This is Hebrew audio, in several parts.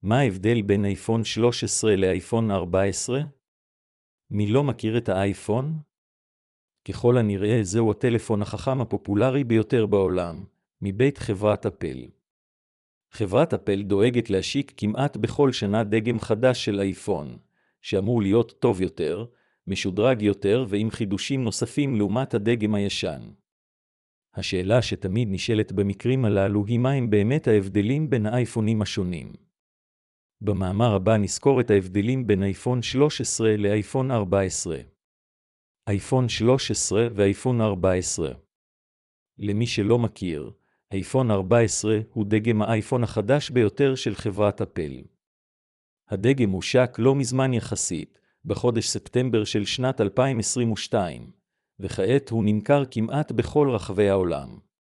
מה ההבדל בין אייפון 13 לאייפון 14? מי לא מכיר את האייפון? ככל הנראה זהו הטלפון החכם הפופולרי ביותר בעולם, מבית חברת אפל. חברת אפל דואגת להשיק כמעט בכל שנה דגם חדש של אייפון, שאמור להיות טוב יותר, משודרג יותר ועם חידושים נוספים לעומת הדגם הישן. השאלה שתמיד נשאלת במקרים הללו היא מהם באמת ההבדלים בין האייפונים השונים. במאמר הבא נזכור את ההבדלים בין אייפון 13 לאייפון 14. אייפון 13 ואייפון 14. למי שלא מכיר, אייפון 14 הוא דגם האייפון החדש ביותר של חברת אפל. הדגם הושק לא מזמן יחסית, בחודש ספטמבר של שנת 2022, וכעת הוא נמכר כמעט בכל רחבי העולם.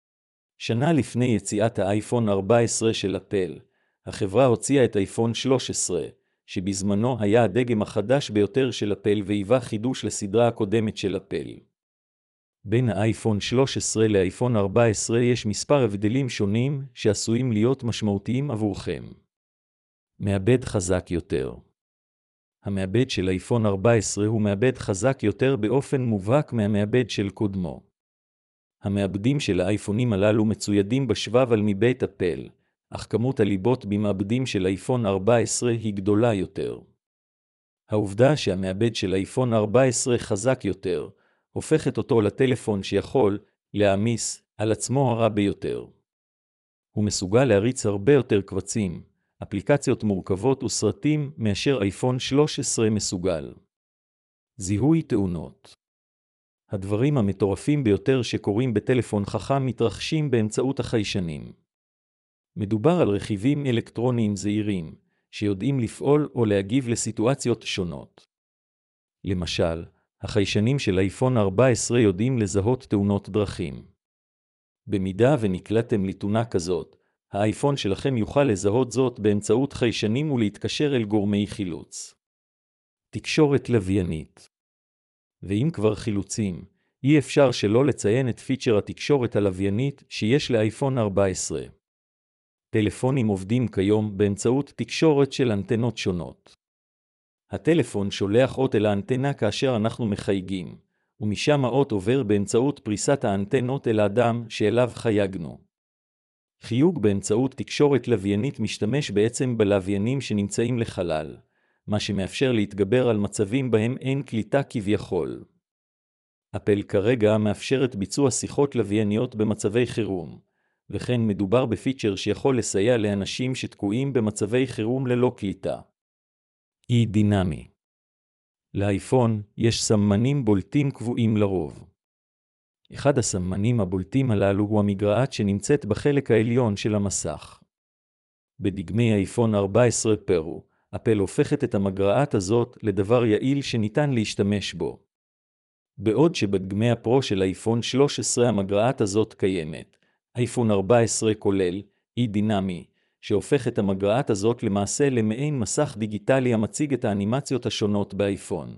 שנה לפני יציאת האייפון 14 של אפל, החברה הוציאה את אייפון 13, שבזמנו היה הדגם החדש ביותר של אפל והיווה חידוש לסדרה הקודמת של אפל. בין האייפון 13 לאייפון 14 יש מספר הבדלים שונים שעשויים להיות משמעותיים עבורכם. מעבד חזק יותר. המעבד של אייפון 14 הוא מעבד חזק יותר באופן מובהק מהמעבד של קודמו. המעבדים של האייפונים הללו מצוידים בשבב על מבית אפל, אך כמות הליבות במעבדים של אייפון 14 היא גדולה יותר. העובדה שהמעבד של אייפון 14 חזק יותר, הופכת אותו לטלפון שיכול להעמיס על עצמו הרע ביותר. הוא מסוגל להריץ הרבה יותר קבצים, אפליקציות מורכבות וסרטים מאשר אייפון 13 מסוגל. זיהוי תאונות. הדברים המטורפים ביותר שקורים בטלפון חכם מתרחשים באמצעות החיישנים. מדובר על רכיבים אלקטרוניים זעירים, שיודעים לפעול או להגיב לסיטואציות שונות. למשל, החיישנים של אייפון 14 יודעים לזהות תאונות דרכים. במידה ונקלטתם לתאונה כזאת, האייפון שלכם יוכל לזהות זאת באמצעות חיישנים ולהתקשר אל גורמי חילוץ. תקשורת לוויינית. ואם כבר חילוצים, אי אפשר שלא לציין את פיצ'ר התקשורת הלוויינית שיש לאייפון 14. טלפונים עובדים כיום באמצעות תקשורת של אנטנות שונות. הטלפון שולח אות אל האנטנה כאשר אנחנו מחייגים, ומשם האות עובר באמצעות פריסת האנטנות אל האדם שאליו חייגנו. חיוג באמצעות תקשורת לוויינית משתמש בעצם בלוויינים שנמצאים לחלל, מה שמאפשר להתגבר על מצבים בהם אין קליטה כביכול. אפל כרגע מאפשרת ביצוע שיחות לווייניות במצבי חירום, וכן מדובר בפיצ'ר שיכול לסייע לאנשים שתקועים במצבי חירום ללא קליטה. אי דינמי. לאייפון יש סמנים בולטים קבועים לרוב. אחד הסמנים הבולטים הללו הוא המגרעת שנמצאת בחלק העליון של המסך. בדגמי אייפון 14 פרו, אפל הופכת את המגרעת הזאת לדבר יעיל שניתן להשתמש בו. בעוד שבדגמי הפרו של אייפון 13 המגרעת הזאת קיימת, אייפון 14 כולל אי דינמי, שהופך את המגרעת הזאת למעשה למעין מסך דיגיטלי המציג את האנימציות השונות באייפון.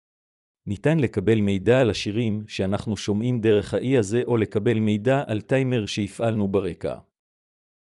ניתן לקבל מידע על השירים שאנחנו שומעים דרך האי הזה או לקבל מידע על טיימר שהפעלנו ברקע.